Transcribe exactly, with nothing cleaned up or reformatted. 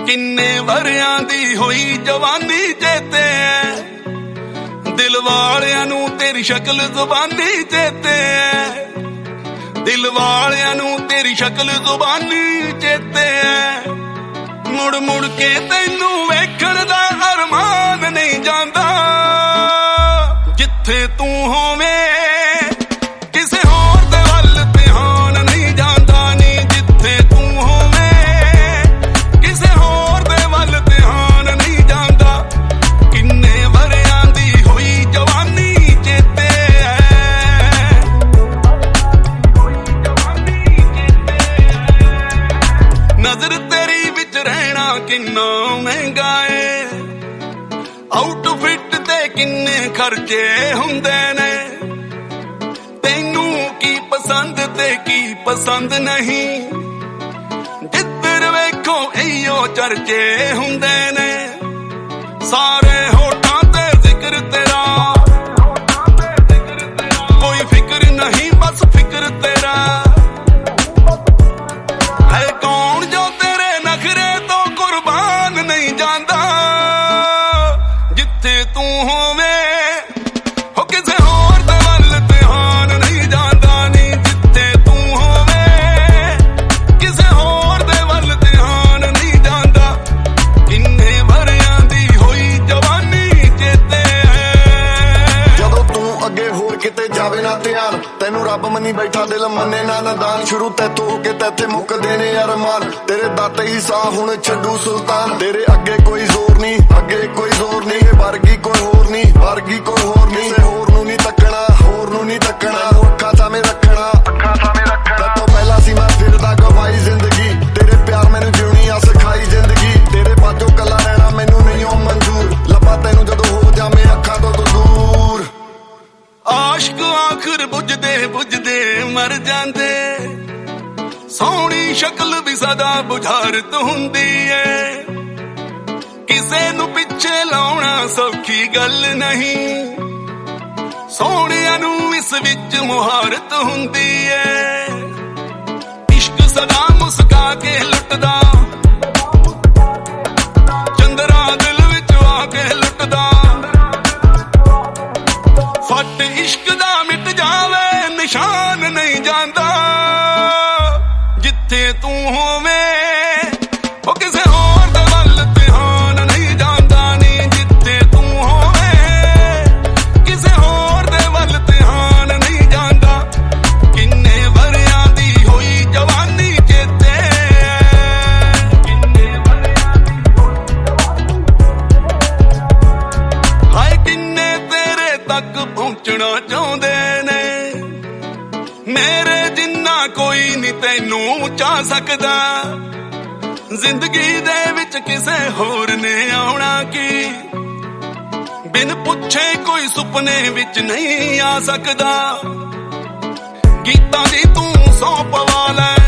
किन्ने वरियां दी होई जवानी चेते है, दिल वालियां नू तेरी शक्ल जुबानी चेते है, दिल वालियां नू तेरी शक्ल जुबानी चेते है। मुड़ मुड़ के तैनू वेखण दा अरमान नहीं जांदा, जिथे तू होवे किसे होर दे वल ध्यान नहीं जांदा नी, जिथे तू होवे किसे होर दे वल ध्यान नहीं जांदा। किन्ने वरियां दी होई जवानी चेते है, नजर तेरी विच रहना किन्ना महंगा है, आउटफिट ते किन्ने खर्चे हुंदे ने, तैनू की पसंद ते की पसंद नहीं, जिधर वेखो इयो चर्चे हुंदे ने। सारे होठां ते जिक्र तेरा, कोई फिक्र नहीं बस फिक्र तेरा है। कौन जो तेरे नखरे तो कुर्बान नहीं जांदा, जिथे तू होवे हो किसे होर दे वल ध्यान नहीं जांदा नी, जिथे तू होवे किसे होर दे वल ध्यान नहीं जांदा। किन्ने वरियां दी होई जवानी चेते है, जदों तू अगे होर किते जावे ना ध्यान, तैनू रब मनी बैठा दिल मन्ने ना नदान। शुरू तैथों होके तैथे मुक देने अरमान, तेरे दाते ही सा हुण छड्डू सुल्तान। तेरे अगे कोई जोर नहीं, अगे कोई जोर नहीं, वर्गी कोई होर नहीं, वर्गी कोई होर नहीं। किसे होर नू नहीं तकना, होर नू नहीं तकना, अखां सामे रखना, अखां सामे रखना। तैथों पहला सी मैं फिरदा गवाई जिंदगी, तेरे प्यार मैनू जिउणी आ सिखाई जिंदगी। तेरे बाजों कला रहना मैनू नहीं हो मंजूर, लब्बा तैनू जदों हो जावे अखां तो दूर। आशिक आखिर बुझदे बुझदे मर जांदे, सोहनी शक्ल भी सदा बुझारत हुंदी है। किसे नू पिछे लाउणा सौखी गल नहीं, सोहणिया नू इस विच मुहारत हुंदी है। इश्क सदा मुस्का के लुटदा, चंदरा दिल विच आके लुटदा। फट इश्क दा मिट जावे निशान नहीं जांदा, जिथे तू होवे ओ किसे होर दे वल ध्यान नहीं जांदा नी, जिथे तू होवे किसे होर दे वल ध्यान नहीं जांदा। किन्ने वरियां दी होई जवानी चेते है, किन्ने वरियां दी होई हाय किन्ने तेरे तक पहुंचना चाहुंदे ने, मेरे जिन्ना कोई नहीं तैनू चाह सकदा। जिंदगी दे विच किसे होर ने आउणा की, बिन पुछे कोई सुपने विच नहीं आ सकदा। गीतां दी तू सौंप वाला